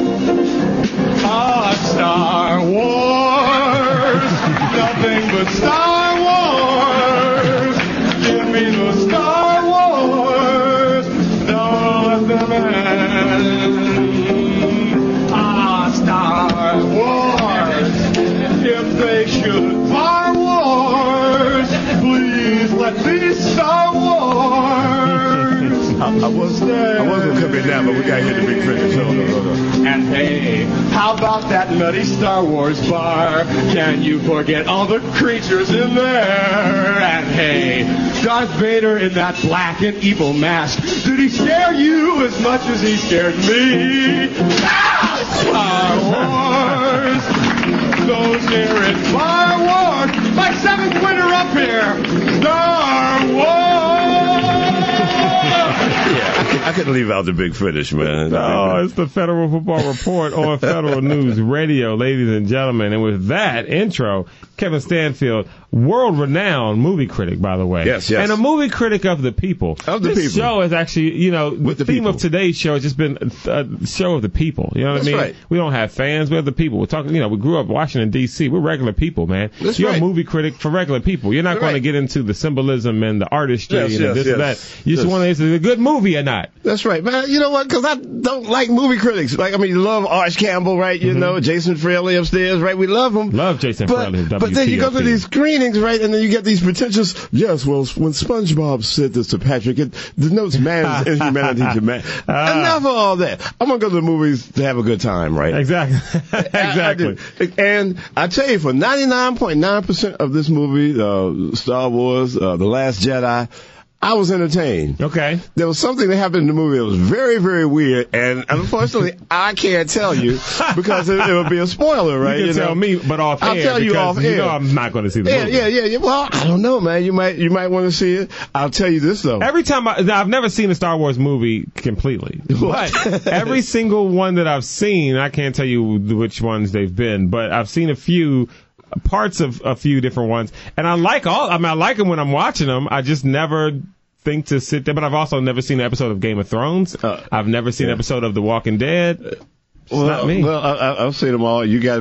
Star Wars, nothing but Star Wars. Give me the Star Wars, no other man. Star Wars, if they should Star Wars, please let me Star Wars. I was going to come in now, but we got to hear the big finish. Hold on. And hey, how about that nutty Star Wars bar? Can you forget all the creatures in there? And hey, Darth Vader in that black and evil mask. Did he scare you as much as he scared me? Star Wars! Those here in Star Wars! My seventh winner up here! Star Wars! I couldn't leave out the big finish, man. Oh, it's the Federal Football Report on Federal News Radio, ladies and gentlemen. And with that intro, Kevin Stanfield, world-renowned movie critic, by the way. Yes. And a movie critic of the people. This show is actually, the theme of today's show has just been a show of the people. You know what I mean? Right. We don't have fans. We're the people. We're talking, we grew up in Washington, D.C. We're regular people, man. You're a movie critic for regular people. You're not going to get into the symbolism and the artistry and this and that. You just want to, is it a good movie or not? That's right, man. You know what? Because I don't like movie critics. You love Arch Campbell, right? You know, Jason Fraley upstairs, right? We love him. Love Jason Fraley. But then you go to these screenings, right? And then you get these pretentious, yes, well, when SpongeBob said this to Patrick, it denotes man's inhumanity to man. Enough of all that. I'm going to go to the movies to have a good time, right? Exactly. Exactly. And I tell you, for 99.9% of this movie, Star Wars, The Last Jedi, I was entertained. Okay. There was something that happened in the movie that was very, very weird, and unfortunately, I can't tell you because it would be a spoiler, right? You can tell me, but off air. I'll tell you off air. You know I'm not going to see the movie. Yeah. Well, I don't know, man. You might want to see it. I'll tell you this though. Every time I've never seen a Star Wars movie completely, but every single one that I've seen, I can't tell you which ones they've been, but I've seen a few. Parts of a few different ones, and I like them when I'm watching them. I just never think to sit there, but I've also never seen an episode of Game of Thrones. I've never seen an episode of The Walking Dead. Not me. Well, I've seen them all. You gotta.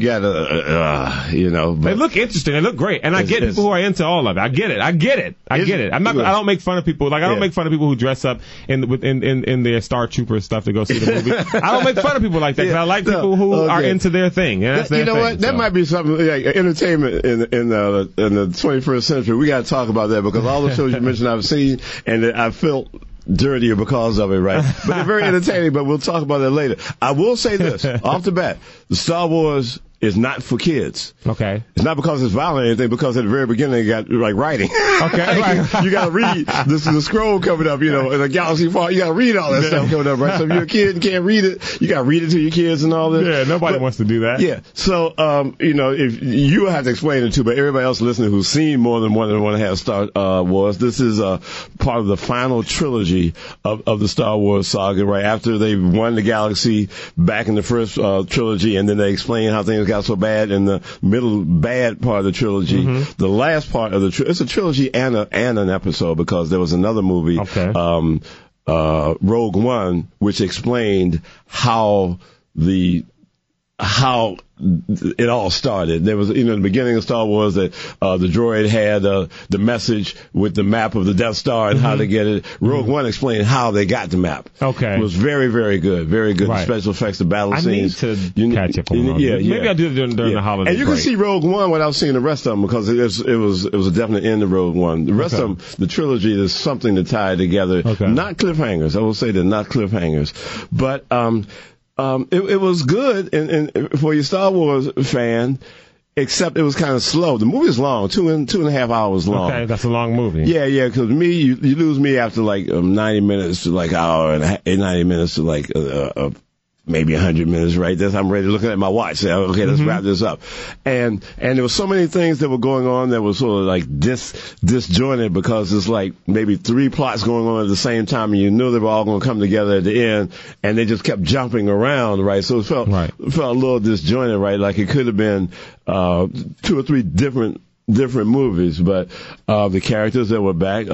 They look interesting. They look great. And I get people who are into all of it. I get it. I don't make fun of people. I don't make fun of people who dress up in their Star Trooper stuff to go see the movie. I don't make fun of people like that because I like people who are into their thing. And that's their thing. What? That might be something like entertainment in the 21st century. We gotta talk about that because all the shows you mentioned I've seen and I felt dirtier because of it, right? But they're very entertaining, but we'll talk about that later. I will say this, off the bat, the Star Wars is not for kids. Okay. It's not because it's violent or anything, because at the very beginning it got like writing. Okay. Right. You got to read the scroll coming up, in the galaxy far. You got to read all that stuff coming up, right? So if you're a kid and can't read it, you got to read it to your kids and all this. Yeah, nobody wants to do that. Yeah. So, if you have to explain it too, but everybody else listening who's seen more than 1.5 Star Wars, this is part of the final trilogy of the Star Wars saga, right? After they won the galaxy back in the first trilogy, and then they explain how things got so bad in the middle bad part of the trilogy. Mm-hmm. The last part of the it's a trilogy and an episode, because there was another movie, Rogue One, which explained how it all started. There was, in the beginning of Star Wars, that the droid had the message with the map of the Death Star and how to get it. Rogue One explained how they got the map. Okay. It was very, very good. Very good. Right. The special effects, the battle scenes. I need to catch up on those. Maybe I'll do it during the holiday And you break. can see Rogue One without seeing the rest of them, because it was a definite end to Rogue One. The rest of them, the trilogy, is something to tie together. Okay. Not cliffhangers. I will say they're not cliffhangers. But, it was good and for your Star Wars fan, except it was kind of slow. The movie is long, 2.5 hours long. Okay, that's a long movie. Yeah, because you lose me after like 90 minutes to like hour and 90 minutes to like maybe 100 minutes, right? I'm ready to look at my watch. Say, okay, let's wrap this up. And there were so many things that were going on that were sort of like disjointed, because it's like maybe 3 plots going on at the same time, and you knew they were all going to come together at the end, and they just kept jumping around, right? So it felt a little disjointed, right? Like it could have been 2 or 3 different movies, but the characters that were back,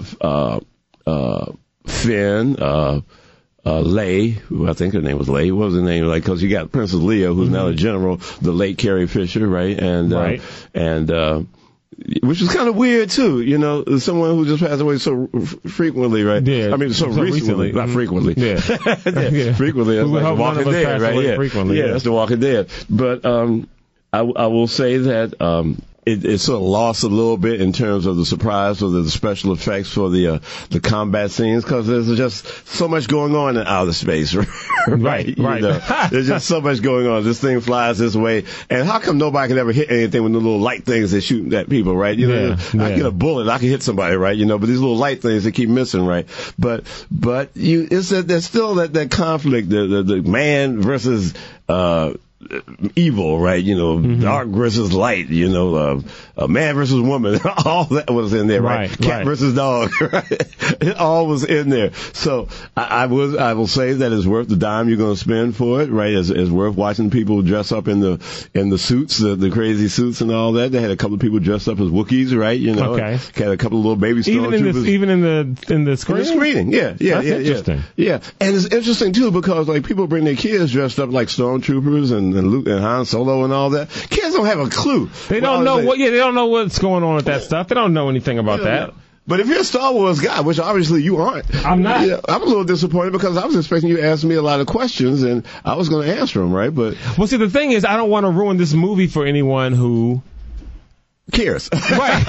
Finn, Leia, who I think her name was Leia. What was her name? Like, because you got Princess Leia, who's now a general, the late Carrie Fisher, right? And which is kind of weird too, someone who just passed away so frequently, right? Yeah. I mean, so recently. Not frequently. Yeah. Yeah. Frequently. That's like The Walking Dead, right? Yeah. Frequently. Yeah, that's The Walking Dead. But, I will say that, it sort of lost a little bit in terms of the surprise or the special effects for the combat scenes, because there's just so much going on in outer space, right? There's just so much going on. This thing flies this way, and how come nobody can ever hit anything with the little light things that shoot at people, right? I get a bullet, I can hit somebody, right? But these little light things they keep missing, right? But there's still that conflict, the man versus evil, right? Dark versus light, man versus woman, all that was in there, right? Cat versus dog, right? It all was in there. So I will say that it's worth the dime you're going to spend for it, right? It's worth watching people dress up in the suits, the crazy suits and all that. They had a couple of people dressed up as Wookiees, right? Had a couple of little baby stormtroopers. Even in the screening? In the screening, yeah. That's interesting. Yeah. And it's interesting too, because like people bring their kids dressed up like stormtroopers and Luke and Han Solo and all that. Kids don't have a clue. They don't know they don't know what's going on with that stuff. They don't know anything about that. But if you're a Star Wars guy, which obviously you aren't. I'm not. I'm a little disappointed, because I was expecting you to ask me a lot of questions and I was going to answer them, right? But well, see, the thing is, I don't want to ruin this movie for anyone who cares. Right.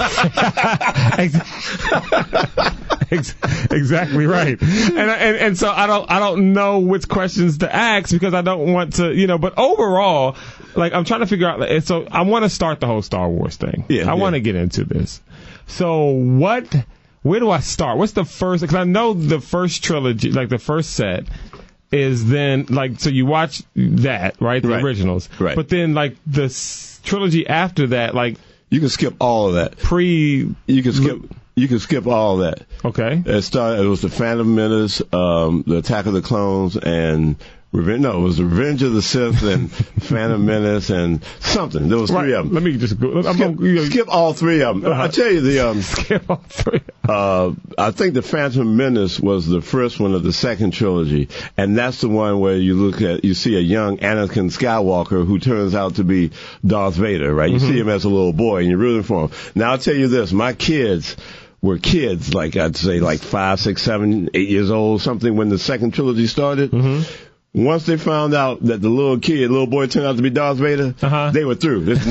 Exactly right. And so I don't know which questions to ask, because I don't want to, but overall, like, I'm trying to figure out, so I want to start the whole Star Wars thing. I want to get into this. So where do I start? What's the first, because I know the first trilogy, like the first set is then, like, so you watch that, right? The originals. Right. But then, like, the trilogy after that, like, you can skip all of that. You can skip all of that. Okay. It was the Phantom Menace, the Attack of the Clones, and it was Revenge of the Sith and Phantom Menace and something. There was 3 of them. Let me just go. Skip all 3 of them. I tell you, skip all 3. I think the Phantom Menace was the first one of the second trilogy, and that's the one where you see a young Anakin Skywalker who turns out to be Darth Vader, right? You see him as a little boy and you're rooting for him. Now I'll tell you this, my kids were kids, like I'd say like 5, 6, 7, 8 years old, something, when the second trilogy started. once they found out that the little boy turned out to be Darth Vader, they were through. Don't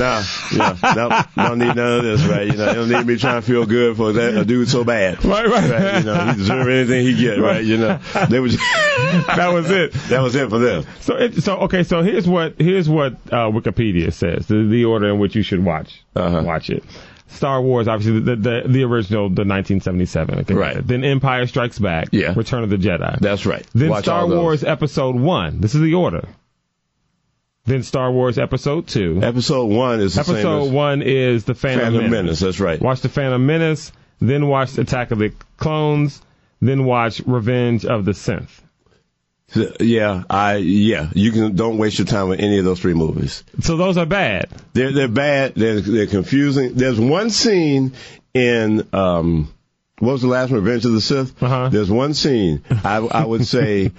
need none of this, right? They don't need me trying to feel good for a dude so bad. Right. He deserves anything he get, right? They was that was it. That was it for them. So here's what Wikipedia says, the order in which you should watch it. Star Wars, obviously, the original, the 1977. Okay, right. Then Empire Strikes Back. Yeah. Return of the Jedi. That's right. Then Star Wars Episode 1. This is the order. Then Star Wars Episode 2. Episode 1 is the same Episode 1 is The Phantom Menace. That's right. Watch The Phantom Menace. Then watch Attack of the Clones. Then watch Revenge of the Sith. Yeah. Don't waste your time with any of those 3 movies. So those are bad. They're bad. They're confusing. There's one scene in what was the last one? Revenge of the Sith. There's one scene. I would say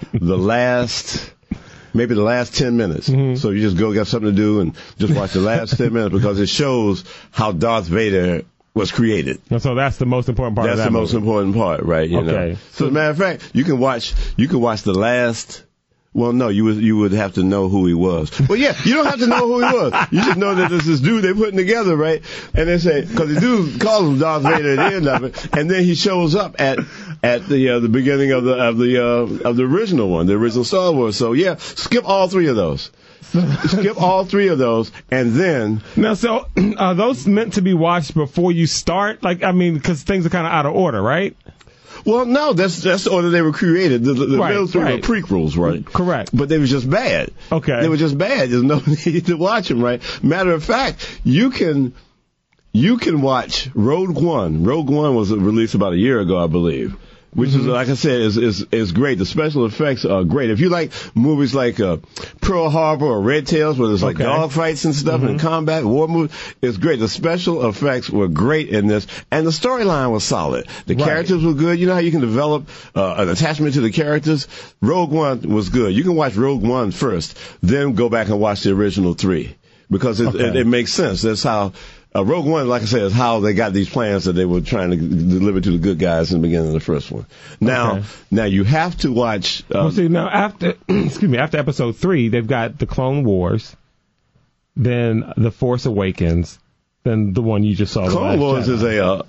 maybe the last 10 minutes. So you just go get something to do and just watch the last 10 minutes because it shows how Darth Vader was created. So that's the most important part. That's the most important part, right? Okay. So as a matter of fact, you can watch the last. Well, no, you would have to know who he was. Well, yeah, you don't have to know who he was. You just know that there's this dude they're putting together, right? And they say, because the dude calls him Darth Vader at the end of it, and then he shows up at the beginning of the original one, the original Star Wars. So yeah, skip all 3 of those. Skip all 3 of those, and then... Now, so, are those meant to be watched before you start? Because things are kind of out of order, right? Well, no, that's the order they were created. The middle 3 were prequels, right? Correct. But they were just bad. Okay. They were just bad. There's no need to watch them, right? Matter of fact, you can watch Rogue One. Rogue One was released about a year ago, I believe. Which is, like I said, is great. The special effects are great. If you like movies like Pearl Harbor or Red Tails, where there's like dogfights and stuff and combat, war movies, it's great. The special effects were great in this, and the storyline was solid. The characters were good. You know how you can develop an attachment to the characters? Rogue One was good. You can watch Rogue One first, then go back and watch the original 3. Because it makes sense. That's how... Rogue One, like I said, is how they got these plans that they were trying to deliver to the good guys in the beginning of the first one. Now you have to watch. After Episode 3, they've got the Clone Wars, then the Force Awakens, then the one you just saw. Clone Wars is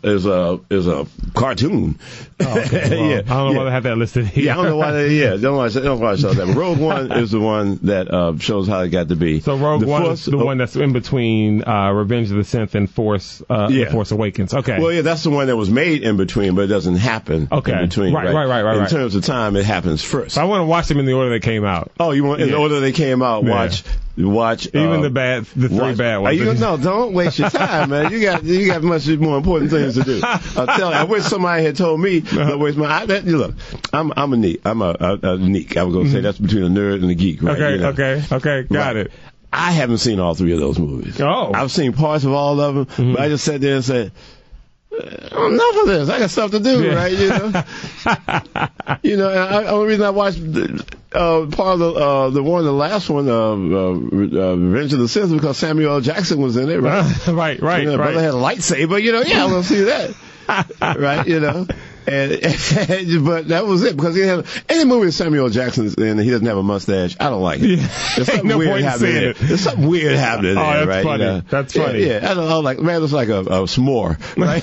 a cartoon. Oh, okay. Well, I don't know why they have that listed here. I don't know why don't know why I saw that. But Rogue One is the one that shows how it got to be. So Rogue One is the one that's in between Revenge of the Sith and Force Awakens. Okay. Well, yeah, that's the one that was made in between, but it doesn't happen in between. Right. In terms of time, it happens first. So I want to watch them in the order they came out. Oh, you want in the order they came out? Watch even the 3 bad ones. No, don't waste your time, man. You got much more important things to do. I'll tell you. I wish somebody had told me. Don't waste my. Look, I'm a neat. I'm a neat. I was gonna say that's between a nerd and a geek, right? Okay. Got it. I haven't seen all 3 of those movies. Oh, I've seen parts of all of them, but I just sat there and said, enough of this. I got stuff to do, right? And the only reason I watched part of the last one, Revenge of the Sith, because Samuel L. Jackson was in it, right? Right. The brother had a lightsaber, I want to see that. Right, but that was it, because he had any movie with Samuel Jackson and he doesn't have a mustache, I don't like it. There's something weird happening there. There's something weird happening there, that's right? Funny. That's funny. Yeah, I don't know, like, man, it's like a s'more, right?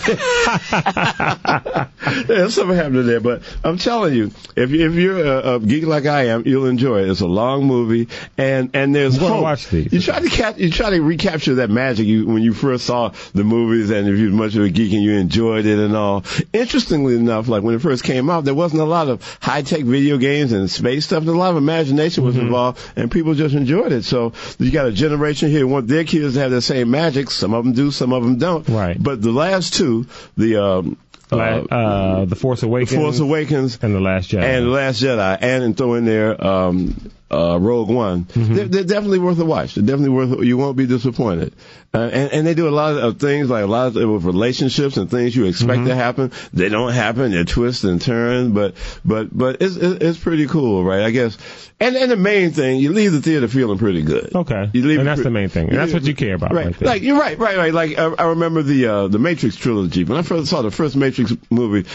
There's something happening there, but I'm telling you, if you're a geek like I am, you'll enjoy it. It's a long movie, and there's hope. Watch these. You try to recapture that magic when you first saw the movies, and if you're much of a geek and you enjoyed it and all. Interestingly enough, like when it first came out, there wasn't a lot of high-tech video games and space stuff. A lot of imagination was involved, and people just enjoyed it. So you got a generation here who want their kids to have the same magic. Some of them do, some of them don't. Right. But the last 2, the Force Awakens, and The Last Jedi, and throw in there Rogue One. They're definitely worth a watch. They're definitely worth. You won't be disappointed. And they do a lot of things, like a lot of with relationships and things you expect to happen. They don't happen. They twist and turn, but it's pretty cool, right? I guess. And the main thing, you leave the theater feeling pretty good. Okay. And that's the main thing. And that's what you care about, right there. Like you're right. Like I remember the Matrix trilogy. When I first saw the first Matrix movie,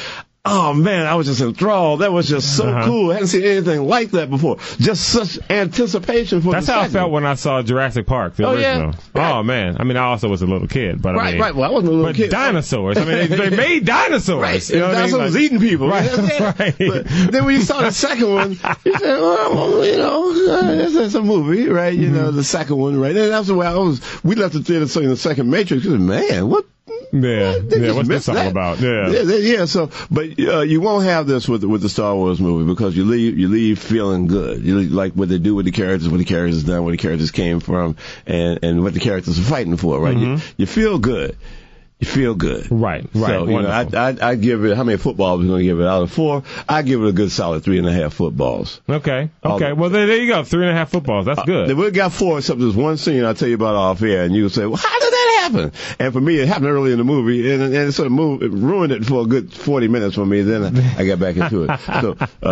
oh man, I was just enthralled. That was just so cool. I hadn't seen anything like that before. Just such anticipation for That's the how second. I felt when I saw Jurassic Park, the original. Yeah. Oh man. I mean, I also was a little kid, but Right. Well, I wasn't a little but kid. dinosaurs. I mean, they made dinosaurs. Right. You know what I mean? Dinosaurs was eating people. Right. Right. But then when you saw the second one, you said, well, you know, it's a movie, right? You know, the second one, right? And that's the way we left the theater seeing the second Matrix. Because, man, what? Yeah. What's this all about? Yeah. So, but you won't have this with the Star Wars movie because you leave feeling good. You like what they do with the characters, what the characters done, where the characters came from, and what the characters are fighting for. Right? You feel good. You feel good. Right. So, you know, I give it, how many footballs are we going to give it? Out of 4, I give it a good solid 3.5 footballs. Okay. Well, there you go. 3.5 footballs. That's good. We got 4, except there's one scene I'll tell you about off air, and you'll say, well, how did that happen? And for me, it happened early in the movie, and it sort of it ruined it for a good 40 minutes for me. Then I got back into it. So,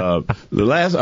Last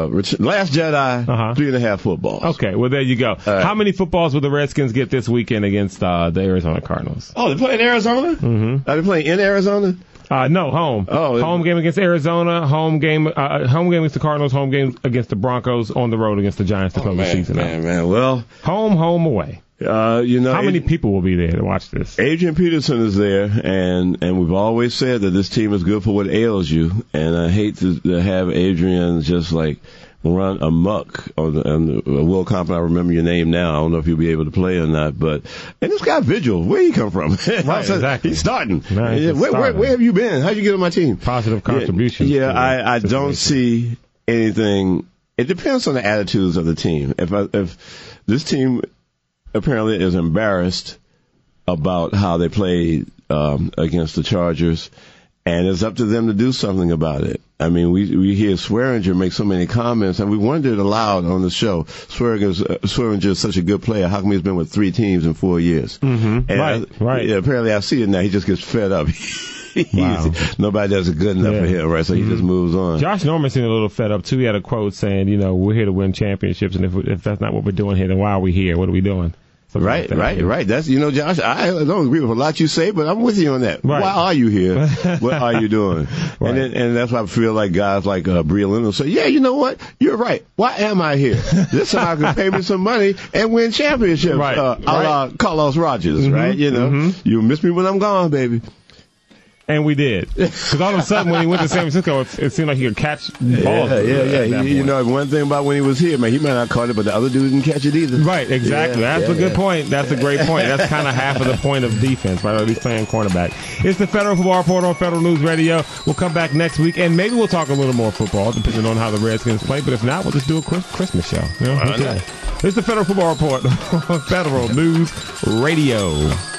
Jedi, 3.5 footballs. Okay. Well, there you go. How many footballs will the Redskins get this weekend against the Arizona Cardinals? Oh, they're playing Arizona? Mm-hmm. Are they playing in Arizona? No, home. Home game against Arizona, home game against the Cardinals, home game against the Broncos, on the road against the Giants to close the season out. Man. Well, home, away. You know, how many people will be there to watch this? Adrian Peterson is there, and we've always said that this team is good for what ails you, and I hate to have Adrian just like run amok on the Will Compton. I remember your name now. I don't know if you'll be able to play or not, and this guy Vigil, where he come from? Right, exactly. He's starting. Right, where have you been? How'd you get on my team? Positive contribution. Yeah, I don't see anything. It depends on the attitudes of the team. If this team apparently is embarrassed about how they played against the Chargers, and it's up to them to do something about it. I mean, we hear Swearinger make so many comments, and we wondered aloud on the show, Swearinger is such a good player. How come he's been with 3 teams in 4 years? Mm-hmm. Right. Yeah, apparently I see it now. He just gets fed up. Wow. Nobody does it good enough for him, right? So he just moves on. Josh Norman seemed a little fed up, too. He had a quote saying, you know, we're here to win championships, and if that's not what we're doing here, then why are we here? What are we doing? Right. That's, you know, Josh, I don't agree with a lot you say, but I'm with you on that. Right. Why are you here? What are you doing? Right. And that's why I feel like guys like Bria Lynn will say, yeah, you know what? You're right. Why am I here? This time I can pay me some money and win championships. Right. A la Carlos Rogers, right? You know, you miss me when I'm gone, baby. And we did. Because all of a sudden, when he went to San Francisco, it seemed like he could catch balls. Yeah. You know, one thing about when he was here, man, he might not caught it, but the other dude didn't catch it either. Right, exactly. That's a good point. That's a great point. That's kind of half of the point of defense, right? Or at least playing cornerback. It's the Federal Football Report on Federal News Radio. We'll come back next week, and maybe we'll talk a little more football, depending on how the Redskins play. But if not, we'll just do a Christmas show. You know? Okay. It's the Federal Football Report on Federal News Radio.